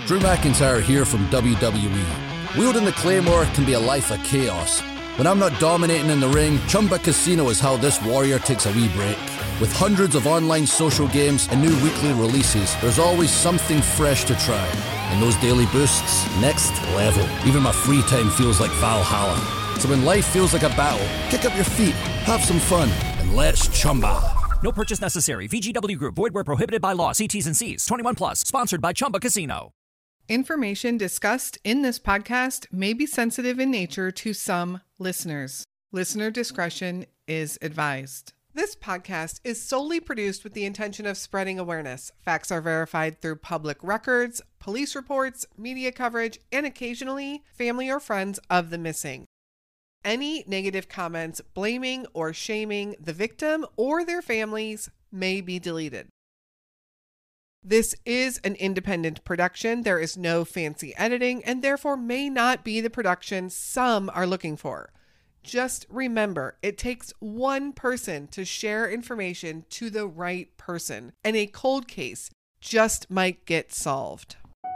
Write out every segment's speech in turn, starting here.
Drew McIntyre here from WWE. Wielding the Claymore can be a life of chaos. When I'm not dominating in the ring, Chumba Casino is how this warrior takes a wee break. With hundreds of online social games and new weekly releases, there's always something fresh to try. And those daily boosts, next level. Even my free time feels like Valhalla. So when life feels like a battle, kick up your feet, have some fun, and let's Chumba. No purchase necessary. VGW Group. Void where prohibited by law. See T's and C's. 21 plus. Sponsored by Chumba Casino. Information discussed in this podcast may be sensitive in nature to some listeners. Listener discretion is advised. This podcast is solely produced with the intention of spreading awareness. Facts are verified through public records, police reports, media coverage, and occasionally family or friends of the missing. Any negative comments blaming or shaming the victim or their families may be deleted. This is an independent production. There is no fancy editing and therefore may not be the production some are looking for. Just remember, it takes one person to share information to the right person, and a cold case just might get solved.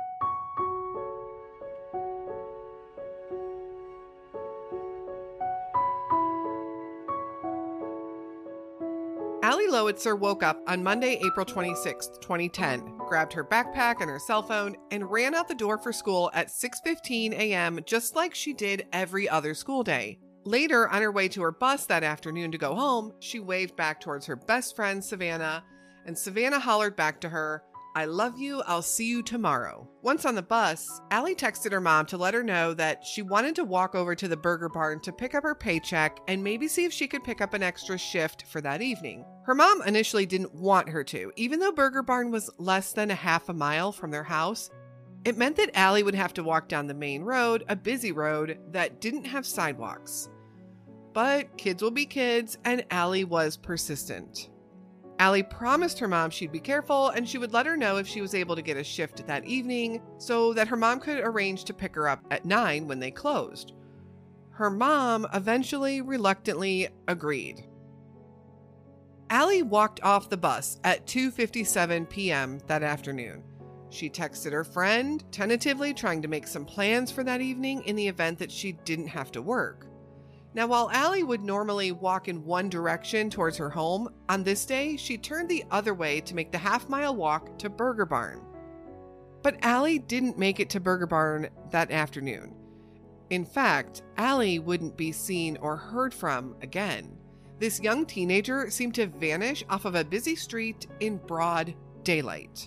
Allie Lowitzer woke up on Monday, April 26, 2010, grabbed her backpack and her cell phone, and ran out the door for school at 6:15 a.m. just like she did every other school day. Later, on her way to her bus that afternoon to go home, she waved back towards her best friend, Savannah, and Savannah hollered back to her, "I love you, I'll see you tomorrow." Once on the bus, Allie texted her mom to let her know that she wanted to walk over to the Burger Barn to pick up her paycheck and maybe see if she could pick up an extra shift for that evening. Her mom initially didn't want her to, even though Burger Barn was less than a half a mile from their house. It meant that Allie would have to walk down the main road, a busy road that didn't have sidewalks. But kids will be kids, and Allie was persistent. Allie promised her mom she'd be careful and she would let her know if she was able to get a shift that evening so that her mom could arrange to pick her up at 9 when they closed. Her mom eventually reluctantly agreed. Allie walked off the bus at 2:57 p.m. that afternoon. She texted her friend, tentatively trying to make some plans for that evening in the event that she didn't have to work. Now, while Allie would normally walk in one direction towards her home, on this day, she turned the other way to make the half-mile walk to Burger Barn. But Allie didn't make it to Burger Barn that afternoon. In fact, Allie wouldn't be seen or heard from again. This young teenager seemed to vanish off of a busy street in broad daylight.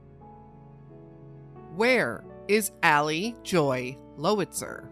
Where is Allie Joy Lowitzer?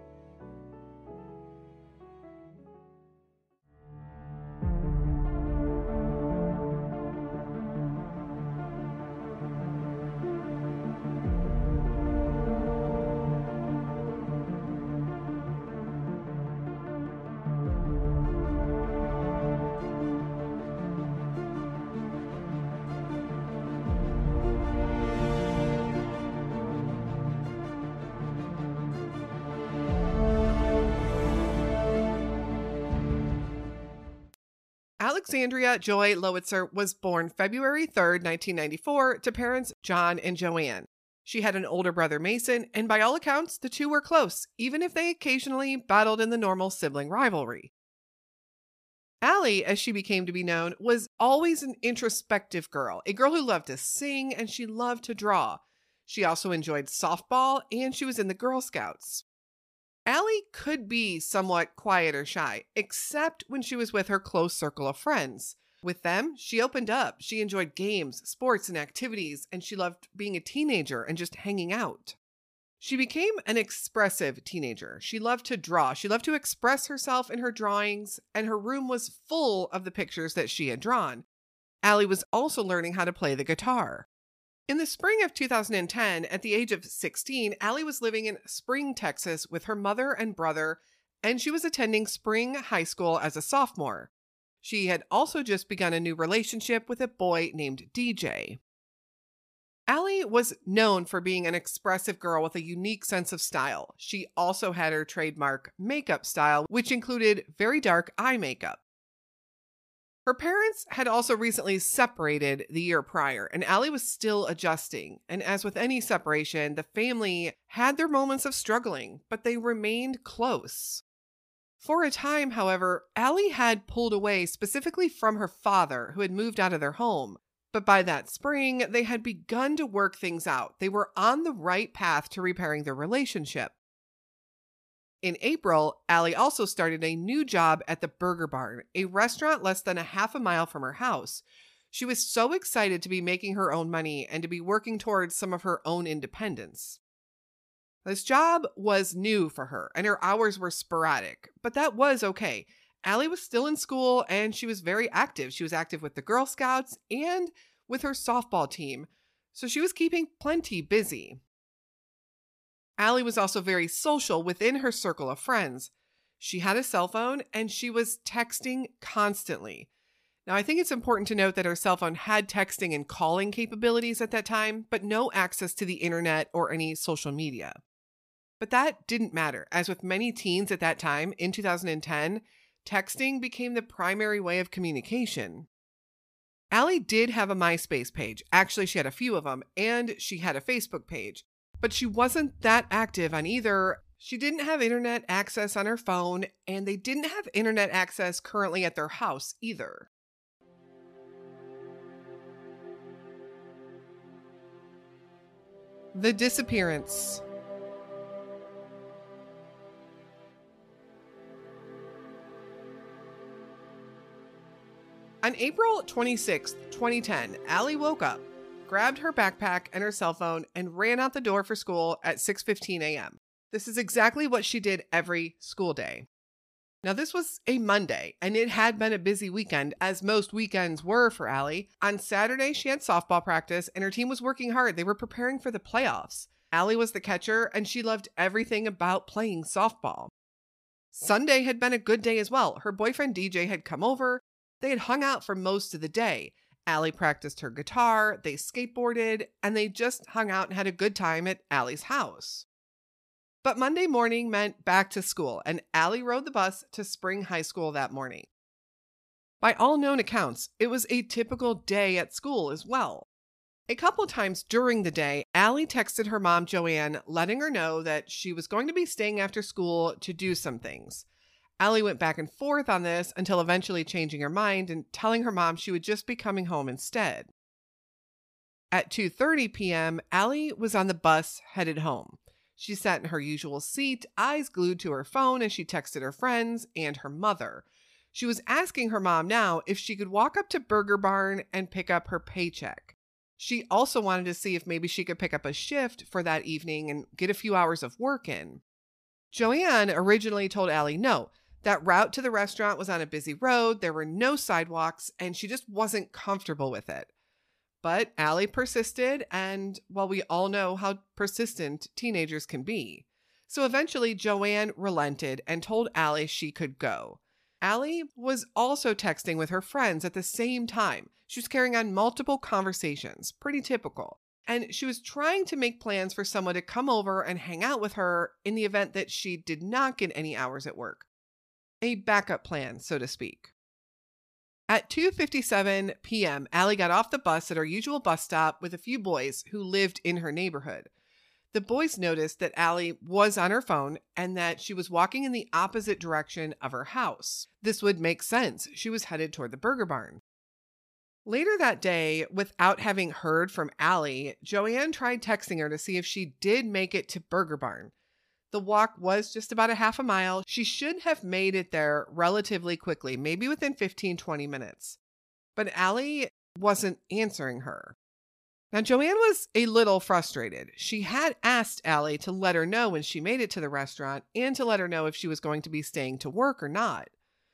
Alexandria Joy Lowitzer was born February 3rd, 1994, to parents John and Joanne. She had an older brother, Mason, and by all accounts, the two were close, even if they occasionally battled in the normal sibling rivalry. Allie, as she became to be known, was always an introspective girl, a girl who loved to sing and she loved to draw. She also enjoyed softball and she was in the Girl Scouts. Allie could be somewhat quiet or shy, except when she was with her close circle of friends. With them, she opened up. She enjoyed games, sports, and activities, and she loved being a teenager and just hanging out. She became an expressive teenager. She loved to draw. She loved to express herself in her drawings, and her room was full of the pictures that she had drawn. Allie was also learning how to play the guitar. In the spring of 2010, at the age of 16, Allie was living in Spring, Texas with her mother and brother, and she was attending Spring High School as a sophomore. She had also just begun a new relationship with a boy named DJ. Allie was known for being an expressive girl with a unique sense of style. She also had her trademark makeup style, which included very dark eye makeup. Her parents had also recently separated the year prior, and Allie was still adjusting. And as with any separation, the family had their moments of struggling, but they remained close. For a time, however, Allie had pulled away specifically from her father, who had moved out of their home. But by that spring, they had begun to work things out. They were on the right path to repairing their relationship. In April, Allie also started a new job at the Burger Barn, a restaurant less than a half a mile from her house. She was so excited to be making her own money and to be working towards some of her own independence. This job was new for her, and her hours were sporadic, but that was okay. Allie was still in school, and she was very active. She was active with the Girl Scouts and with her softball team, so she was keeping plenty busy. Allie was also very social within her circle of friends. She had a cell phone, and she was texting constantly. Now, I think it's important to note that her cell phone had texting and calling capabilities at that time, but no access to the internet or any social media. But that didn't matter, as with many teens at that time, in 2010, texting became the primary way of communication. Allie did have a MySpace page. Actually, she had a few of them, and she had a Facebook page. But she wasn't that active on either. She didn't have internet access on her phone, and they didn't have internet access currently at their house either. The disappearance. On April 26, 2010, Allie woke up, grabbed her backpack and her cell phone, and ran out the door for school at 6:15 a.m. This is exactly what she did every school day. Now, this was a Monday, and it had been a busy weekend, as most weekends were for Allie. On Saturday, she had softball practice, and her team was working hard. They were preparing for the playoffs. Allie was the catcher, and she loved everything about playing softball. Sunday had been a good day as well. Her boyfriend DJ had come over. They had hung out for most of the day. Allie practiced her guitar, they skateboarded, and they just hung out and had a good time at Allie's house. But Monday morning meant back to school, and Allie rode the bus to Spring High School that morning. By all known accounts, it was a typical day at school as well. A couple times during the day, Allie texted her mom, Joanne, letting her know that she was going to be staying after school to do some things. Allie went back and forth on this until eventually changing her mind and telling her mom she would just be coming home instead. At 2:30 p.m., Allie was on the bus headed home. She sat in her usual seat, eyes glued to her phone as she texted her friends and her mother. She was asking her mom now if she could walk up to Burger Barn and pick up her paycheck. She also wanted to see if maybe she could pick up a shift for that evening and get a few hours of work in. Joanne originally told Allie no. That route to the restaurant was on a busy road, there were no sidewalks, and she just wasn't comfortable with it. But Allie persisted, and well, we all know how persistent teenagers can be. So eventually, Joanne relented and told Allie she could go. Allie was also texting with her friends at the same time. She was carrying on multiple conversations, pretty typical. And she was trying to make plans for someone to come over and hang out with her in the event that she did not get any hours at work. A backup plan, so to speak. At 2:57 p.m., Allie got off the bus at her usual bus stop with a few boys who lived in her neighborhood. The boys noticed that Allie was on her phone and that she was walking in the opposite direction of her house. This would make sense. She was headed toward the Burger Barn. Later that day, without having heard from Allie, Joanne tried texting her to see if she did make it to Burger Barn. The walk was just about a half a mile. She should have made it there relatively quickly, maybe within 15-20 minutes. But Allie wasn't answering her. Now, Joanne was a little frustrated. She had asked Allie to let her know when she made it to the restaurant and to let her know if she was going to be staying to work or not.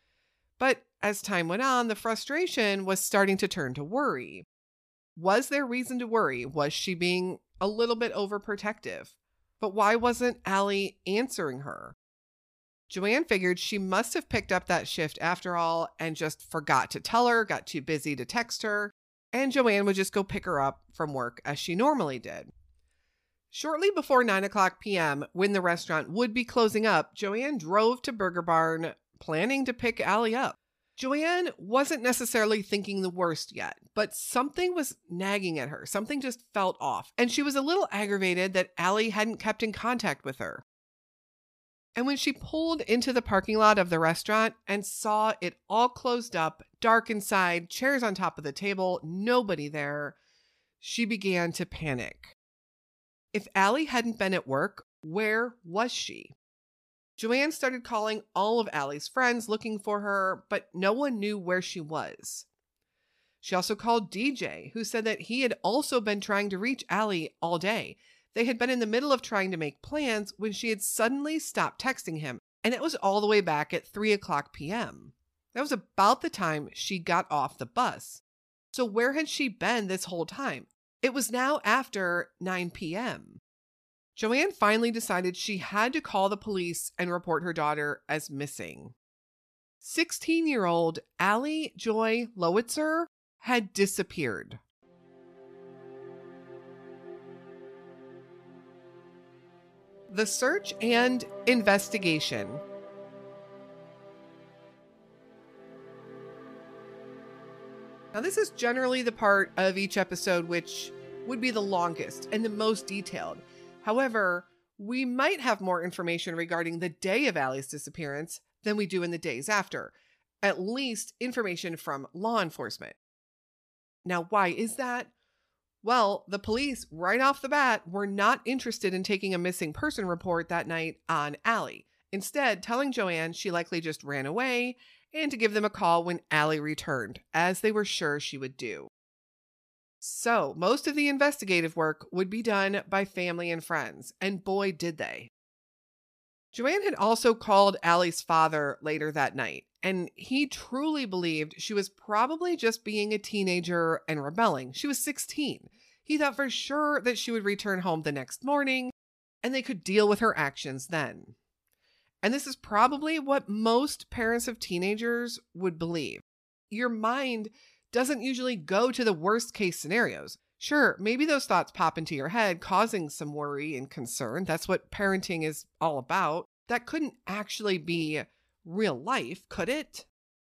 But as time went on, the frustration was starting to turn to worry. Was there reason to worry? Was she being a little bit overprotective? But why wasn't Allie answering her? Joanne figured she must have picked up that shift after all and just forgot to tell her, got too busy to text her, and Joanne would just go pick her up from work as she normally did. Shortly before 9:00 p.m., when the restaurant would be closing up, Joanne drove to Burger Barn, planning to pick Allie up. Joanne wasn't necessarily thinking the worst yet, but something was nagging at her. Something just felt off, and she was a little aggravated that Allie hadn't kept in contact with her. And when she pulled into the parking lot of the restaurant and saw it all closed up, dark inside, chairs on top of the table, nobody there, she began to panic. If Allie hadn't been at work, where was she? Joanne started calling all of Allie's friends looking for her, but no one knew where she was. She also called DJ, who said that he had also been trying to reach Allie all day. They had been in the middle of trying to make plans when she had suddenly stopped texting him, and it was all the way back at 3:00 p.m. That was about the time she got off the bus. So where had she been this whole time? It was now after 9 p.m. Joanne finally decided she had to call the police and report her daughter as missing. 16-year-old Allie Joy Lowitzer had disappeared. The search and investigation. Now, this is generally the part of each episode which would be the longest and the most detailed. However, we might have more information regarding the day of Allie's disappearance than we do in the days after, at least information from law enforcement. Now, why is that? Well, the police, right off the bat, were not interested in taking a missing person report that night on Allie, instead telling Joanne she likely just ran away and to give them a call when Allie returned, as they were sure she would do. So, most of the investigative work would be done by family and friends, and boy, did they. Joanne had also called Allie's father later that night, and he truly believed she was probably just being a teenager and rebelling. She was 16. He thought for sure that she would return home the next morning, and they could deal with her actions then. And this is probably what most parents of teenagers would believe. Your mind doesn't usually go to the worst case scenarios. Sure, maybe those thoughts pop into your head, causing some worry and concern. That's what parenting is all about. That couldn't actually be real life, could it?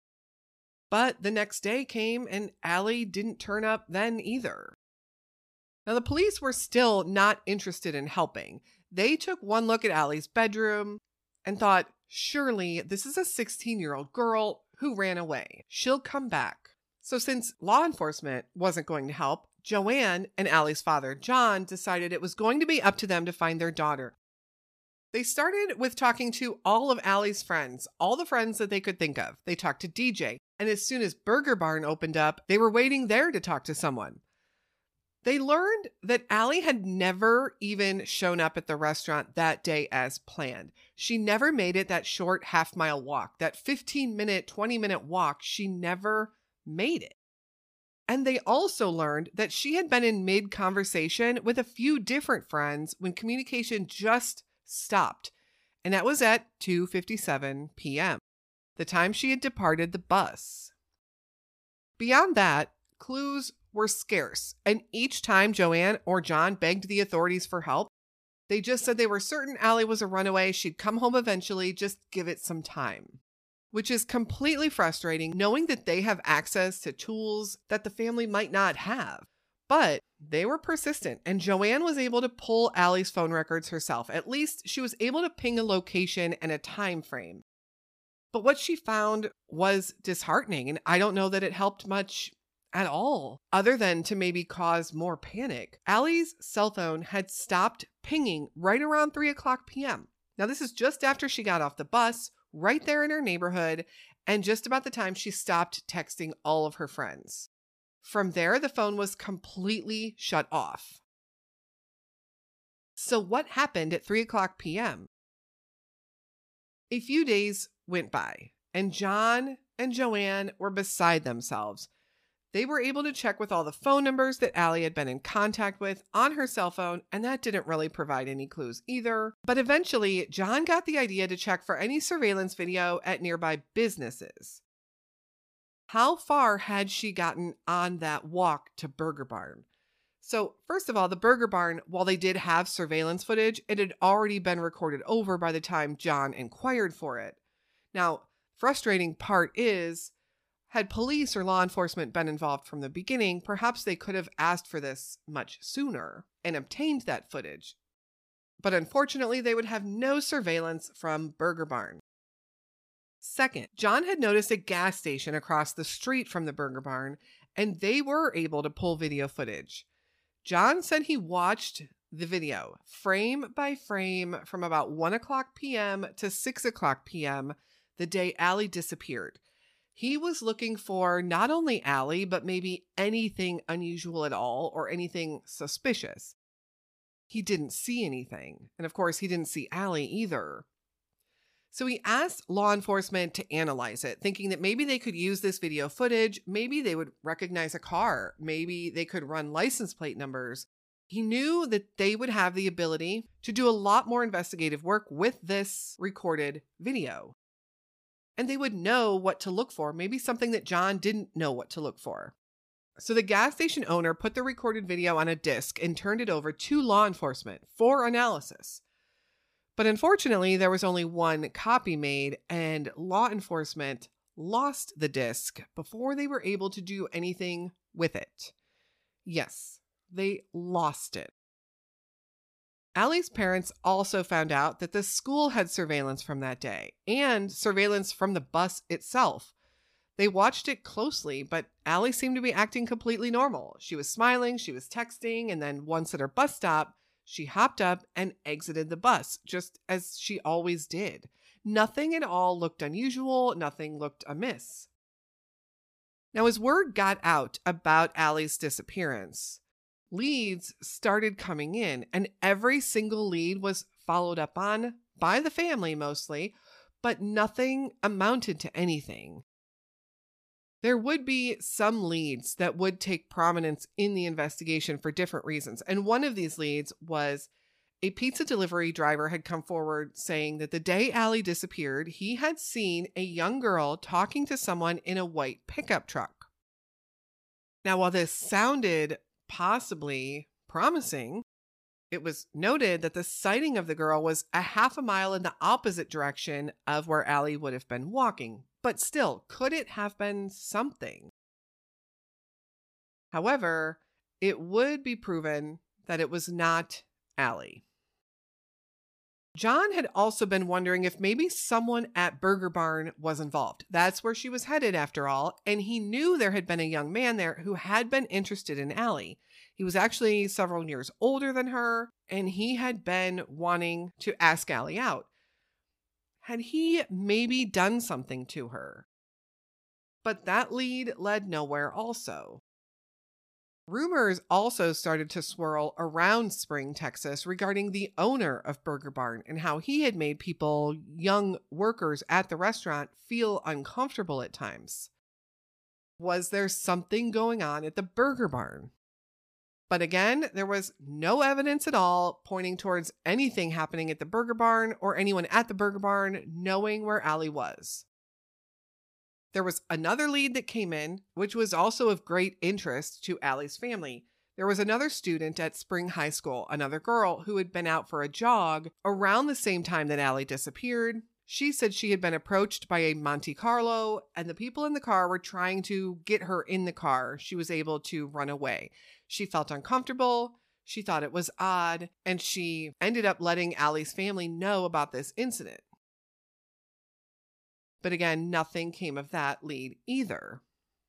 But the next day came and Allie didn't turn up then either. Now, the police were still not interested in helping. They took one look at Allie's bedroom and thought, surely this is a 16-year-old girl who ran away. She'll come back. So since law enforcement wasn't going to help, Joanne and Allie's father, John, decided it was going to be up to them to find their daughter. They started with talking to all of Allie's friends, all the friends that they could think of. They talked to DJ, and as soon as Burger Barn opened up, they were waiting there to talk to someone. They learned that Allie had never even shown up at the restaurant that day as planned. She never made it that short half-mile walk, that 15-minute, 20-minute walk. She never made it. And they also learned that she had been in mid-conversation with a few different friends when communication just stopped. And that was at 2:57 p.m., the time she had departed the bus. Beyond that, clues were scarce, and each time Joanne or John begged the authorities for help, they just said they were certain Allie was a runaway. She'd come home eventually, just give it some time. Which is completely frustrating, knowing that they have access to tools that the family might not have. But they were persistent, and Joanne was able to pull Allie's phone records herself. At least she was able to ping a location and a time frame. But what she found was disheartening, and I don't know that it helped much at all, other than to maybe cause more panic. Allie's cell phone had stopped pinging right around 3:00 p.m. Now, this is just after she got off the bus, right there in her neighborhood, and just about the time she stopped texting all of her friends. From there, the phone was completely shut off. So what happened at 3:00 p.m.? A few days went by, and John and Joanne were beside themselves. They were able to check with all the phone numbers that Allie had been in contact with on her cell phone, and that didn't really provide any clues either. But eventually, John got the idea to check for any surveillance video at nearby businesses. How far had she gotten on that walk to Burger Barn? So, first of all, the Burger Barn, while they did have surveillance footage, it had already been recorded over by the time John inquired for it. Now, frustrating part is, Had police or law enforcement been involved from the beginning, perhaps they could have asked for this much sooner and obtained that footage. But unfortunately, they would have no surveillance from Burger Barn. Second, John had noticed a gas station across the street from the Burger Barn, and they were able to pull video footage. John said he watched the video frame by frame from about 1 o'clock p.m. to 6 o'clock p.m. the day Allie disappeared. He was looking for not only Allie, but maybe anything unusual at all or anything suspicious. He didn't see anything. And of course, he didn't see Allie either. So he asked law enforcement to analyze it, thinking that maybe they could use this video footage. Maybe they would recognize a car. Maybe they could run license plate numbers. He knew that they would have the ability to do a lot more investigative work with this recorded video. And they would know what to look for, maybe something that John didn't know what to look for. So the gas station owner put the recorded video on a disc and turned it over to law enforcement for analysis. But unfortunately, there was only one copy made, and law enforcement lost the disc before they were able to do anything with it. Yes, they lost it. Allie's parents also found out that the school had surveillance from that day and surveillance from the bus itself. They watched it closely, but Allie seemed to be acting completely normal. She was smiling, she was texting, and then once at her bus stop, she hopped up and exited the bus, just as she always did. Nothing at all looked unusual, nothing looked amiss. Now, as word got out about Allie's disappearance, leads started coming in, and every single lead was followed up on by the family mostly, but nothing amounted to anything. There would be some leads that would take prominence in the investigation for different reasons, and one of these leads was a pizza delivery driver had come forward saying that the day Allie disappeared, he had seen a young girl talking to someone in a white pickup truck. Now, while this sounded possibly promising, it was noted that the sighting of the girl was a half a mile in the opposite direction of where Allie would have been walking. But still, could it have been something? However, it would be proven that it was not Allie. John had also been wondering if maybe someone at Burger Barn was involved. That's where she was headed after all, and he knew there had been a young man there who had been interested in Allie. He was actually several years older than her, and he had been wanting to ask Allie out. Had he maybe done something to her? But that lead led nowhere also. Rumors also started to swirl around Spring, Texas regarding the owner of Burger Barn and how he had made people, young workers at the restaurant, feel uncomfortable at times. Was there something going on at the Burger Barn? But again, there was no evidence at all pointing towards anything happening at the Burger Barn or anyone at the Burger Barn knowing where Allie was. There was another lead that came in, which was also of great interest to Allie's family. There was another student at Spring High School, another girl who had been out for a jog around the same time that Allie disappeared. She said she had been approached by a Monte Carlo, and the people in the car were trying to get her in the car. She was able to run away. She felt uncomfortable. She thought it was odd, and she ended up letting Allie's family know about this incident. But again, nothing came of that lead either.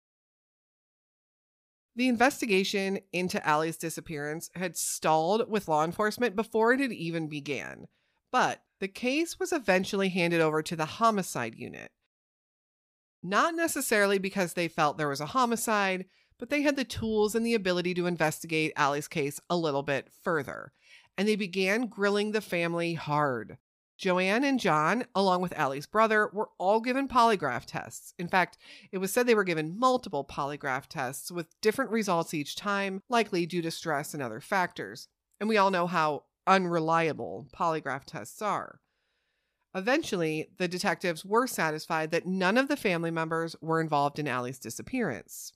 The investigation into Allie's disappearance had stalled with law enforcement before it had even began, but the case was eventually handed over to the homicide unit. Not necessarily because they felt there was a homicide, but they had the tools and the ability to investigate Allie's case a little bit further, and they began grilling the family hard. Joanne and John, along with Allie's brother, were all given polygraph tests. In fact, it was said they were given multiple polygraph tests with different results each time, likely due to stress and other factors. And we all know how unreliable polygraph tests are. Eventually, the detectives were satisfied that none of the family members were involved in Allie's disappearance.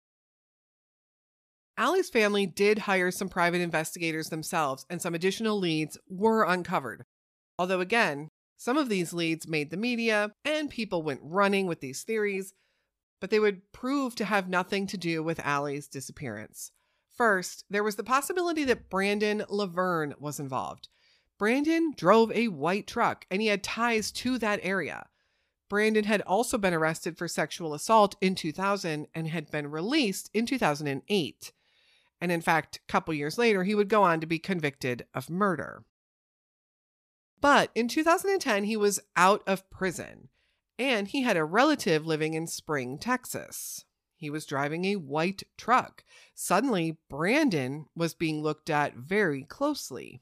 Allie's family did hire some private investigators themselves, and some additional leads were uncovered. Although again, some of these leads made the media and people went running with these theories, but they would prove to have nothing to do with Allie's disappearance. First, there was the possibility that Brandon Laverne was involved. Brandon drove a white truck, and he had ties to that area. Brandon had also been arrested for sexual assault in 2000 and had been released in 2008. And in fact, a couple years later, he would go on to be convicted of murder. But in 2010, he was out of prison, and he had a relative living in Spring, Texas. He was driving a white truck. Suddenly, Brandon was being looked at very closely.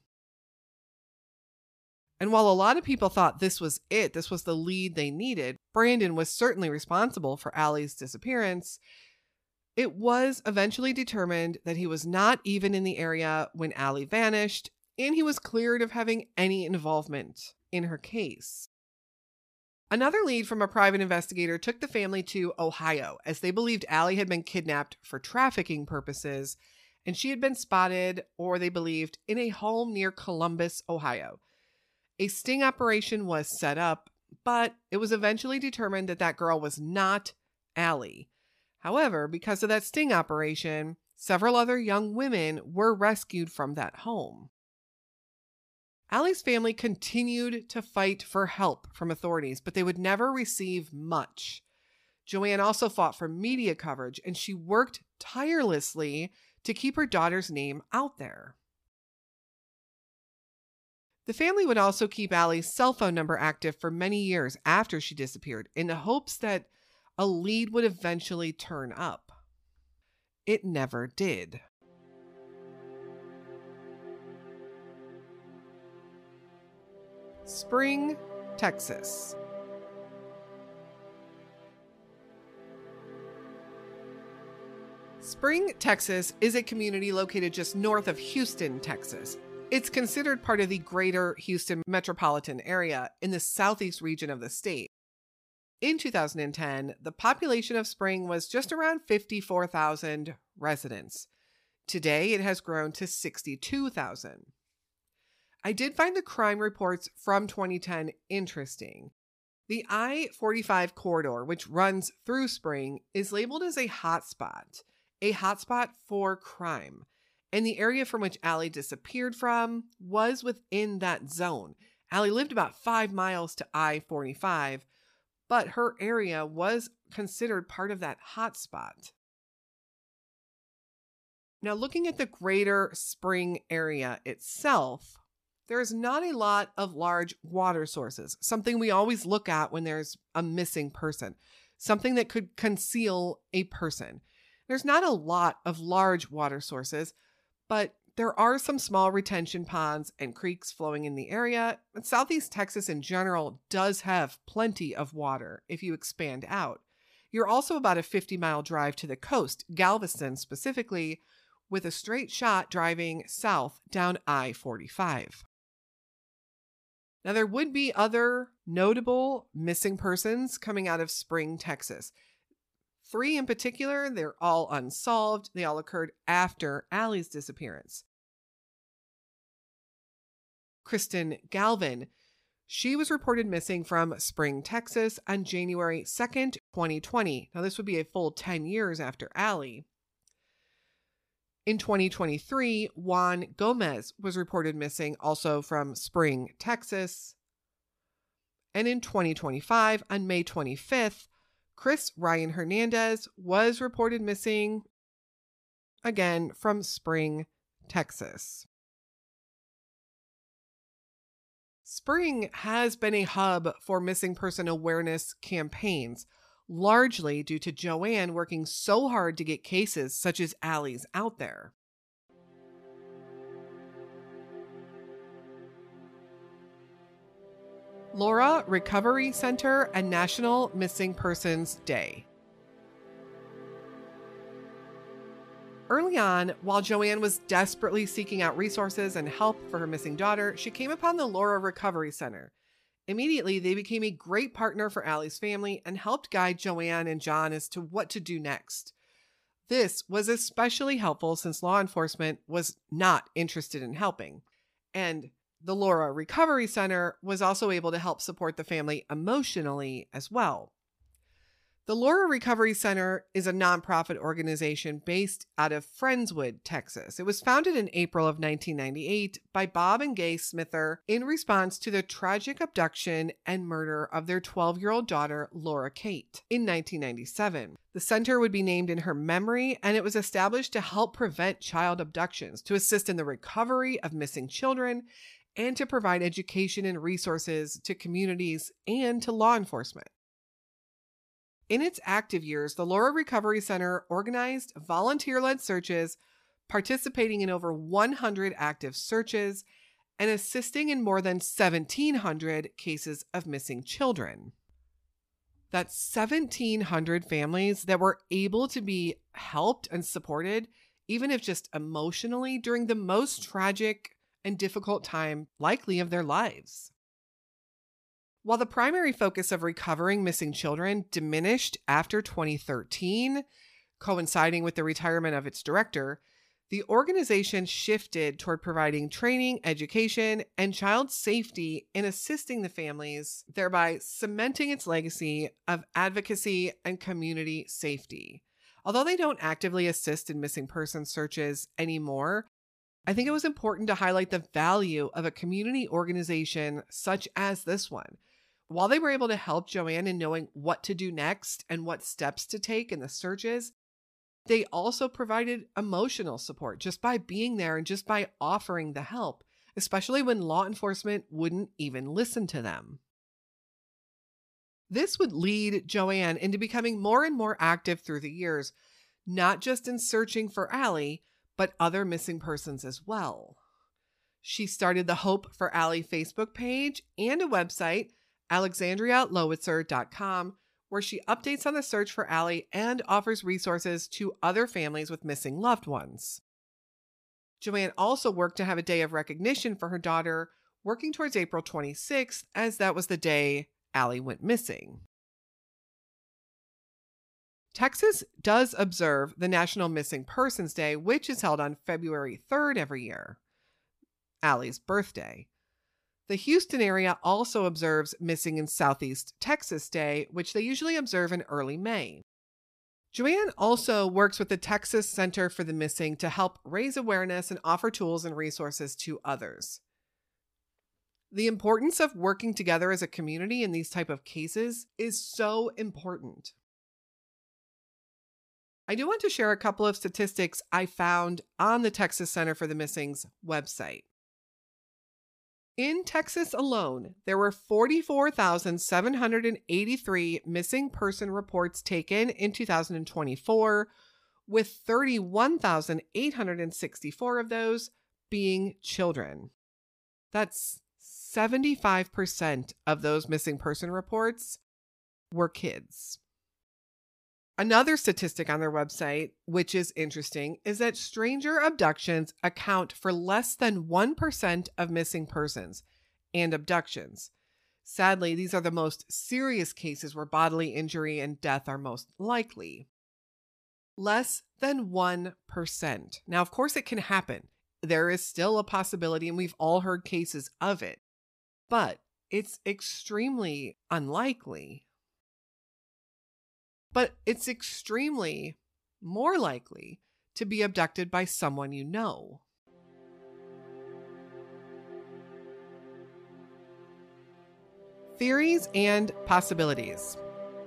And while a lot of people thought this was it, this was the lead they needed, Brandon was certainly responsible for Allie's disappearance. It was eventually determined that he was not even in the area when Allie vanished, and he was cleared of having any involvement in her case. Another lead from a private investigator took the family to Ohio, as they believed Allie had been kidnapped for trafficking purposes, and she had been spotted, or they believed, in a home near Columbus, Ohio. A sting operation was set up, but it was eventually determined that that girl was not Allie. However, because of that sting operation, several other young women were rescued from that home. Allie's family continued to fight for help from authorities, but they would never receive much. Joanne also fought for media coverage, and she worked tirelessly to keep her daughter's name out there. The family would also keep Allie's cell phone number active for many years after she disappeared, in the hopes that a lead would eventually turn up. It never did. Spring, Texas. Spring, Texas is a community located just north of Houston, Texas. It's considered part of the greater Houston metropolitan area in the southeast region of the state. In 2010, the population of Spring was just around 54,000 residents. Today, it has grown to 62,000. I did find the crime reports from 2010 interesting. The I-45 corridor, which runs through Spring, is labeled as a hotspot for crime. And the area from which Allie disappeared from was within that zone. Allie lived about 5 miles to I-45, but her area was considered part of that hotspot. Now, looking at the greater Spring area itself, there's not a lot of large water sources, something we always look at when there's a missing person, something that could conceal a person. There's not a lot of large water sources, but there are some small retention ponds and creeks flowing in the area. And Southeast Texas in general does have plenty of water if you expand out. You're also about a 50-mile drive to the coast, Galveston specifically, with a straight shot driving south down I-45. Now, there would be other notable missing persons coming out of Spring, Texas. 3 in particular, they're all unsolved. They all occurred after Allie's disappearance. Kristen Galvin, she was reported missing from Spring, Texas on January 2nd, 2020. Now, this would be a full 10 years after Allie. In 2023, Juan Gomez was reported missing also from Spring, Texas. And in 2025, on May 25th, Chris Ryan Hernandez was reported missing, again, from Spring, Texas. Spring has been a hub for missing person awareness campaigns, largely due to Joanne working so hard to get cases such as Allie's out there. Laura Recovery Center and National Missing Persons Day. Early on, while Joanne was desperately seeking out resources and help for her missing daughter, she came upon the Laura Recovery Center. Immediately, they became a great partner for Allie's family and helped guide Joanne and John as to what to do next. This was especially helpful since law enforcement was not interested in helping. And the Laura Recovery Center was also able to help support the family emotionally as well. The Laura Recovery Center is a nonprofit organization based out of Friendswood, Texas. It was founded in April of 1998 by Bob and Gay Smither in response to the tragic abduction and murder of their 12-year-old daughter, Laura Kate, in 1997. The center would be named in her memory, and it was established to help prevent child abductions, to assist in the recovery of missing children, and to provide education and resources to communities and to law enforcement. In its active years, the Laura Recovery Center organized volunteer-led searches, participating in over 100 active searches, and assisting in more than 1,700 cases of missing children. That's 1,700 families that were able to be helped and supported, even if just emotionally, during the most tragic and difficult time likely of their lives. While the primary focus of recovering missing children diminished after 2013, coinciding with the retirement of its director, the organization shifted toward providing training, education, and child safety in assisting the families, thereby cementing its legacy of advocacy and community safety. Although they don't actively assist in missing persons searches anymore, I think it was important to highlight the value of a community organization such as this one. While they were able to help Joanne in knowing what to do next and what steps to take in the searches, they also provided emotional support just by being there and just by offering the help, especially when law enforcement wouldn't even listen to them. This would lead Joanne into becoming more and more active through the years, not just in searching for Allie, but other missing persons as well. She started the Hope for Allie Facebook page and a website, alexandrialowitzer.com, where she updates on the search for Allie and offers resources to other families with missing loved ones. Joanne also worked to have a day of recognition for her daughter, working towards April 26th, as that was the day Allie went missing. Texas does observe the National Missing Persons Day, which is held on February 3rd every year, Allie's birthday. The Houston area also observes Missing in Southeast Texas Day, which they usually observe in early May. Joanne also works with the Texas Center for the Missing to help raise awareness and offer tools and resources to others. The importance of working together as a community in these type of cases is so important. I do want to share a couple of statistics I found on the Texas Center for the Missing's website. In Texas alone, there were 44,783 missing person reports taken in 2024, with 31,864 of those being children. That's 75% of those missing person reports were kids. Another statistic on their website, which is interesting, is that stranger abductions account for less than 1% of missing persons and abductions. Sadly, these are the most serious cases where bodily injury and death are most likely. Less than 1%. Now, of course, it can happen. There is still a possibility, and we've all heard cases of it, but it's extremely unlikely. But it's extremely more likely to be abducted by someone you know. Theories and possibilities.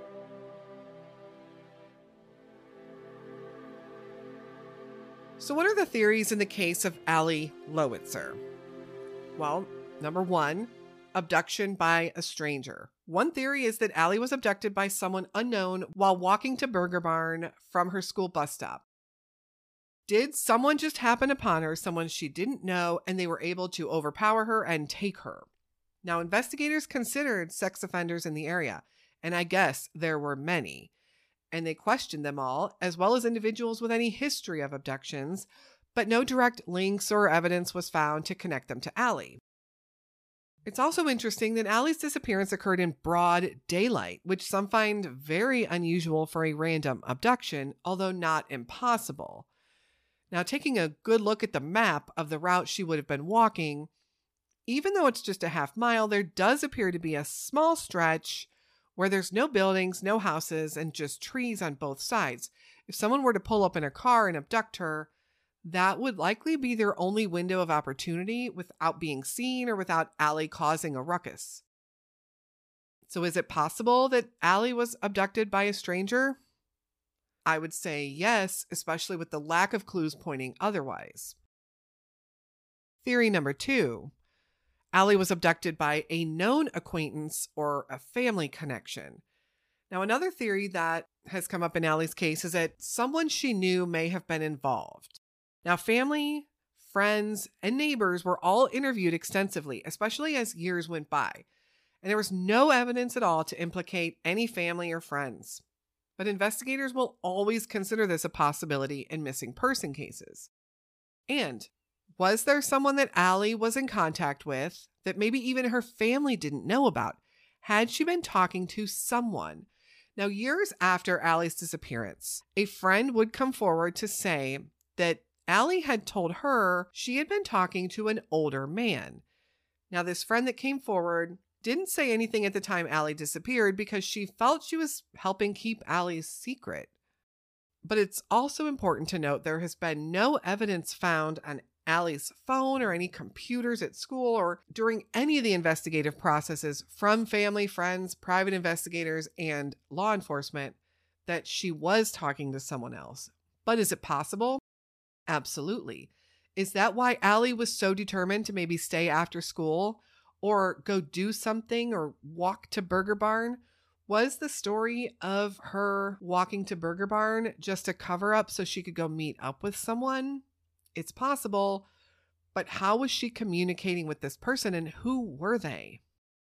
So what are the theories in the case of Allie Lowitzer? Well, number one, abduction by a stranger. One theory is that Allie was abducted by someone unknown while walking to Burger Barn from her school bus stop. Did someone just happen upon her, someone she didn't know, and they were able to overpower her and take her? Now, investigators considered sex offenders in the area, and I guess there were many, and they questioned them all, as well as individuals with any history of abductions, but no direct links or evidence was found to connect them to Allie. It's also interesting that Allie's disappearance occurred in broad daylight, which some find very unusual for a random abduction, although not impossible. Now, taking a good look at the map of the route she would have been walking, even though it's just a half mile, there does appear to be a small stretch where there's no buildings, no houses, and just trees on both sides. If someone were to pull up in a car and abduct her, that would likely be their only window of opportunity without being seen or without Allie causing a ruckus. So is it possible that Allie was abducted by a stranger? I would say yes, especially with the lack of clues pointing otherwise. Theory number 2. Allie was abducted by a known acquaintance or a family connection. Now, another theory that has come up in Allie's case is that someone she knew may have been involved. Now, family, friends, and neighbors were all interviewed extensively, especially as years went by, and there was no evidence at all to implicate any family or friends. But investigators will always consider this a possibility in missing person cases. And was there someone that Allie was in contact with that maybe even her family didn't know about? Had she been talking to someone? Now, years after Allie's disappearance, a friend would come forward to say that Allie had told her she had been talking to an older man. Now, this friend that came forward didn't say anything at the time Allie disappeared because she felt she was helping keep Allie's secret. But it's also important to note there has been no evidence found on Allie's phone or any computers at school or during any of the investigative processes from family, friends, private investigators, and law enforcement that she was talking to someone else. But is it possible? Absolutely. Is that why Allie was so determined to maybe stay after school or go do something or walk to Burger Barn? Was the story of her walking to Burger Barn just a cover up so she could go meet up with someone? It's possible, but how was she communicating with this person and who were they?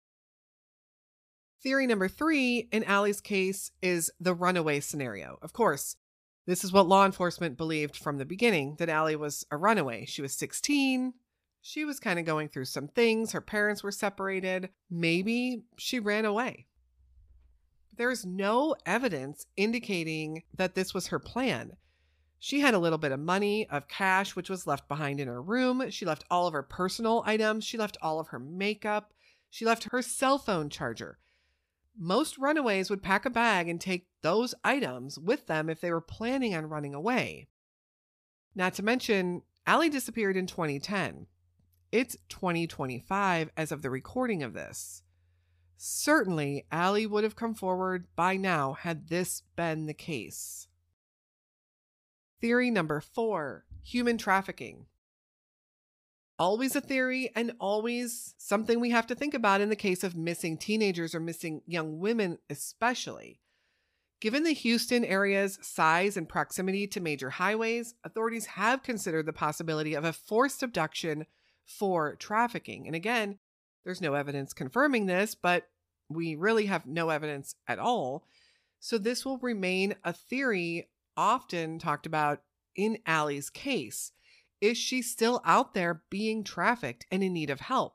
Theory number 3 in Allie's case is the runaway scenario. Of course, this is what law enforcement believed from the beginning, that Allie was a runaway. She was 16. She was kind of going through some things. Her parents were separated. Maybe she ran away. There is no evidence indicating that this was her plan. She had a little bit of money, of cash, which was left behind in her room. She left all of her personal items. She left all of her makeup. She left her cell phone charger. Most runaways would pack a bag and take those items with them if they were planning on running away. Not to mention, Allie disappeared in 2010. It's 2025 as of the recording of this. Certainly, Allie would have come forward by now had this been the case. Theory number 4, human trafficking. Always a theory and always something we have to think about in the case of missing teenagers or missing young women especially. Given the Houston area's size and proximity to major highways, authorities have considered the possibility of a forced abduction for trafficking. And again, there's no evidence confirming this, but we really have no evidence at all. So this will remain a theory often talked about in Allie's case. Is she still out there being trafficked and in need of help?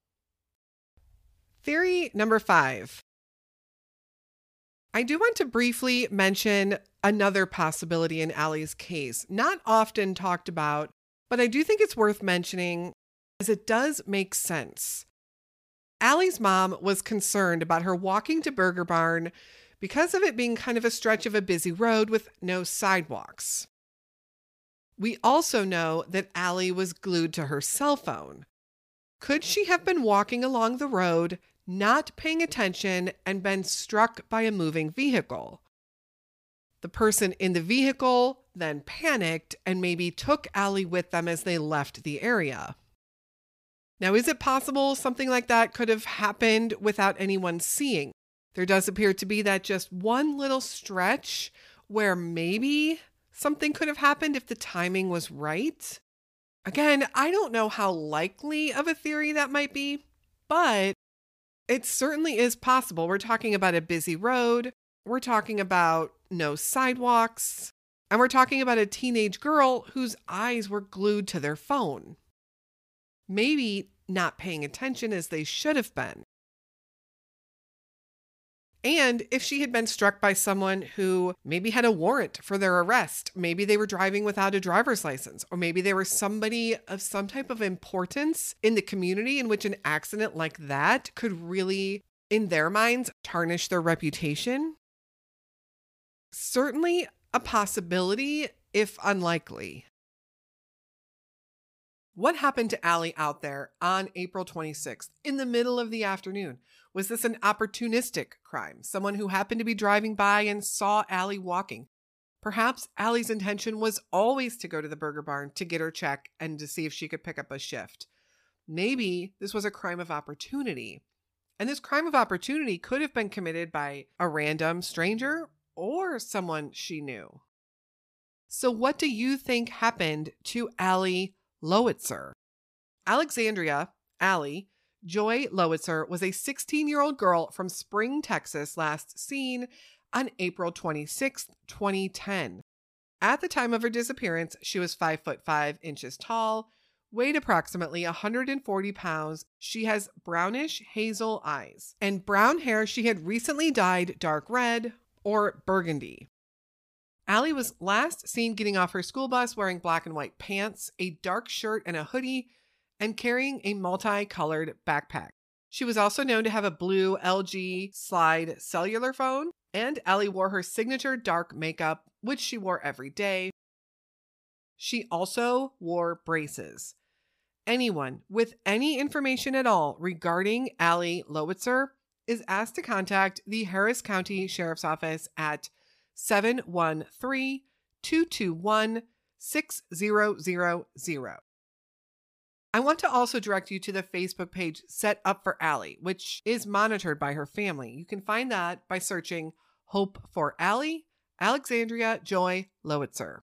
Theory number 5. I do want to briefly mention another possibility in Allie's case, not often talked about, but I do think it's worth mentioning as it does make sense. Allie's mom was concerned about her walking to Burger Barn because of it being kind of a stretch of a busy road with no sidewalks. We also know that Allie was glued to her cell phone. Could she have been walking along the road, not paying attention, and been struck by a moving vehicle? The person in the vehicle then panicked and maybe took Allie with them as they left the area. Now, is it possible something like that could have happened without anyone seeing? There does appear to be that just one little stretch where maybe something could have happened if the timing was right. Again, I don't know how likely of a theory that might be, but it certainly is possible. We're talking about a busy road. We're talking about no sidewalks. And we're talking about a teenage girl whose eyes were glued to their phone. Maybe not paying attention as they should have been. And if she had been struck by someone who maybe had a warrant for their arrest, maybe they were driving without a driver's license, or maybe they were somebody of some type of importance in the community in which an accident like that could really in their minds, tarnish their reputation? Certainly a possibility, if unlikely. What happened to Allie out there on April 26th in the middle of the afternoon? Was this an opportunistic crime? Someone who happened to be driving by and saw Allie walking? Perhaps Allie's intention was always to go to the Burger Barn to get her check and to see if she could pick up a shift. Maybe this was a crime of opportunity. And this crime of opportunity could have been committed by a random stranger or someone she knew. So what do you think happened to Allie Lowitzer? Alexandria, Allie, Joy Lowitzer was a 16-year-old girl from Spring, Texas, last seen on April 26, 2010. At the time of her disappearance, she was 5'5" tall, weighed approximately 140 pounds. She has brownish hazel eyes and brown hair she had recently dyed dark red or burgundy. Allie was last seen getting off her school bus wearing black and white pants, a dark shirt and a hoodie, and carrying a multicolored backpack. She was also known to have a blue LG Slide cellular phone, and Allie wore her signature dark makeup, which she wore every day. She also wore braces. Anyone with any information at all regarding Allie Lowitzer is asked to contact the Harris County Sheriff's Office at 713-221-6000. I want to also direct you to the Facebook page set up for Allie, which is monitored by her family. You can find that by searching Hope for Allie, Alexandria Joy Lowitzer.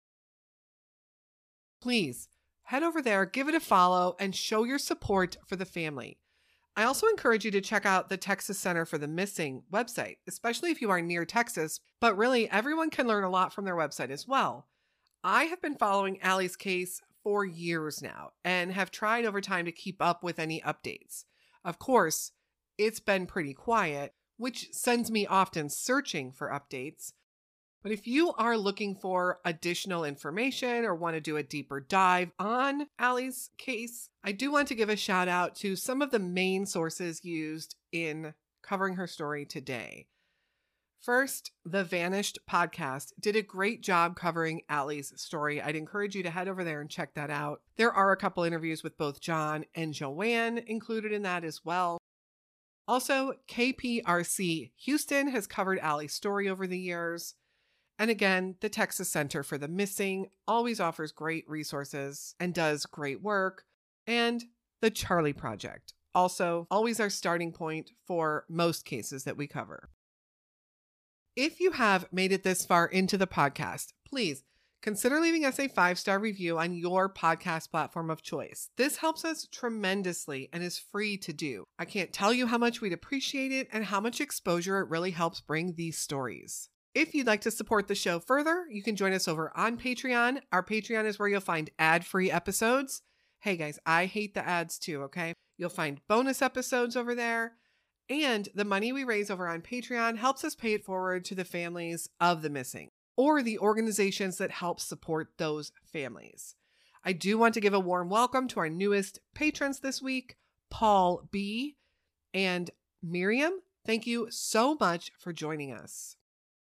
Please head over there, give it a follow, and show your support for the family. I also encourage you to check out the Texas Center for the Missing website, especially if you are near Texas, but really everyone can learn a lot from their website as well. I have been following Allie's case for years now and have tried over time to keep up with any updates. Of course, it's been pretty quiet, which sends me often searching for updates. But if you are looking for additional information or want to do a deeper dive on Allie's case, I do want to give a shout out to some of the main sources used in covering her story today. First, the Vanished podcast did a great job covering Allie's story. I'd encourage you to head over there and check that out. There are a couple interviews with both John and Joanne included in that as well. Also, KPRC Houston has covered Allie's story over the years. And again, the Texas Center for the Missing always offers great resources and does great work. And the Charlie Project, also always our starting point for most cases that we cover. If you have made it this far into the podcast, please consider leaving us a 5-star review on your podcast platform of choice. This helps us tremendously and is free to do. I can't tell you how much we'd appreciate it and how much exposure it really helps bring these stories. If you'd like to support the show further, you can join us over on Patreon. Our Patreon is where you'll find ad-free episodes. Hey guys, I hate the ads too, okay? You'll find bonus episodes over there. And the money we raise over on Patreon helps us pay it forward to the families of the missing or the organizations that help support those families. I do want to give a warm welcome to our newest patrons this week, Paul B. and Miriam. Thank you so much for joining us.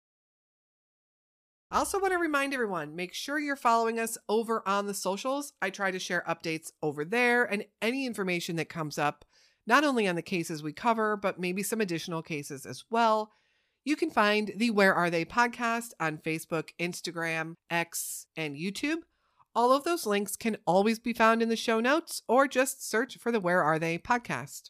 I also want to remind everyone, make sure you're following us over on the socials. I try to share updates over there and any information that comes up, not only on the cases we cover, but maybe some additional cases as well. You can find the Where Are They podcast on Facebook, Instagram, X, and YouTube. All of those links can always be found in the show notes or just search for the Where Are They podcast.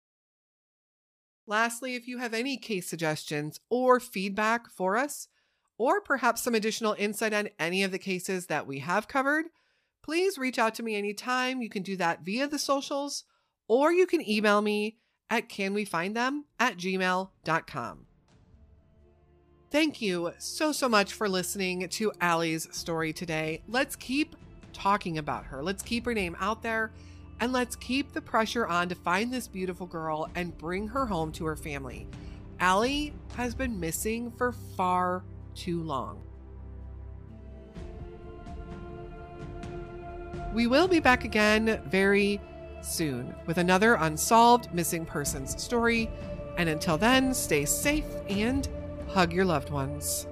Lastly, if you have any case suggestions or feedback for us, or perhaps some additional insight on any of the cases that we have covered, please reach out to me anytime. You can do that via the socials, or you can email me at canwefindthem@gmail.com. Thank you so much for listening to Allie's story today. Let's keep talking about her. Let's keep her name out there, and let's keep the pressure on to find this beautiful girl and bring her home to her family. Allie has been missing for far too long. We will be back again very soon with another unsolved missing persons story And until then, stay safe and hug your loved ones.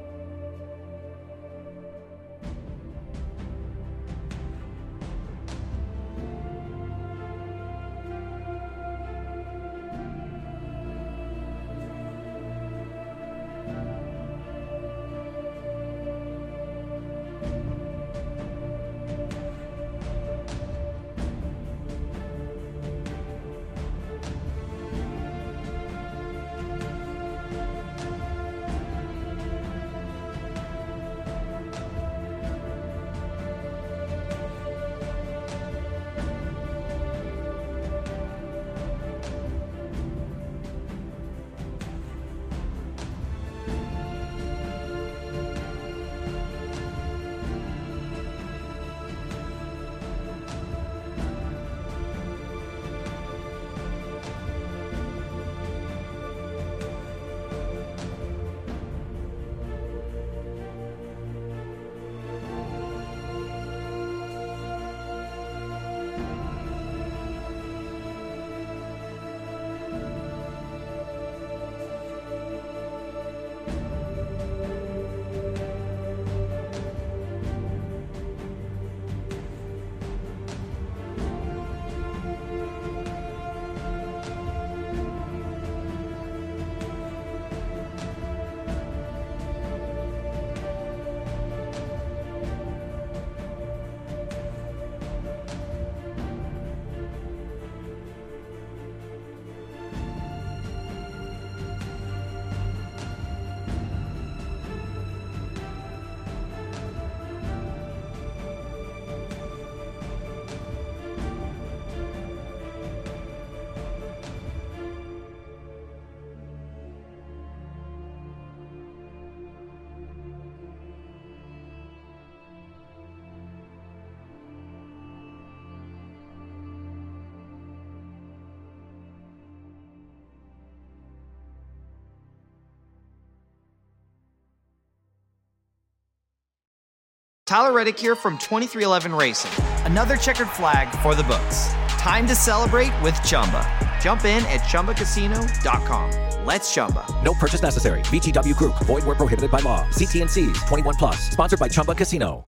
Tyler Reddick here from 2311 Racing. Another checkered flag for the books. Time to celebrate with Chumba. Jump in at ChumbaCasino.com. Let's Chumba. No purchase necessary. VGW Group. Void where prohibited by law. See T&Cs. 21+. Sponsored by Chumba Casino.